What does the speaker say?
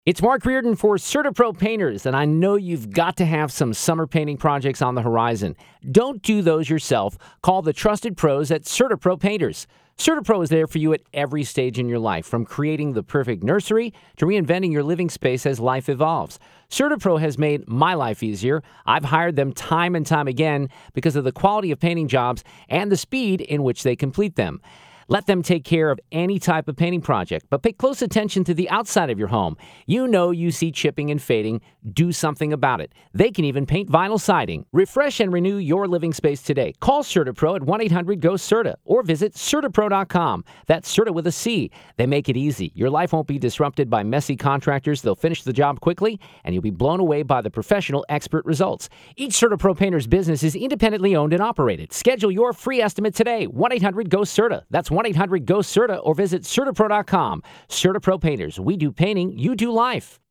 It's Mark Reardon for CertaPro Painters, and I know you've got to have some summer painting projects on the horizon. Don't do those yourself. Call the trusted pros at CertaPro Painters. CertaPro is there for you at every stage in your life, from creating the perfect nursery to reinventing your living space as life evolves. CertaPro has made my life easier. I've hired them time and time again because of the quality of painting jobs and the speed in which they complete them. Let them take care of any type of painting project, but pay close attention to the outside of your home. You know you see chipping and fading. Do something about it. They can even paint vinyl siding. Refresh and renew your living space today. Call CertaPro at 1-800-GO-CERTA or visit CertaPro.com. That's Certa with a C. They make it easy. Your life won't be disrupted by messy contractors. They'll finish the job quickly, and you'll be blown away by the professional expert results. Each CertaPro Painter's business is independently owned and operated. Schedule your free estimate today. 1-800-GO-CERTA. That's 1-800-GO-CERTA or visit CertaPro.com. CertaPro Painters. We do painting, you do life.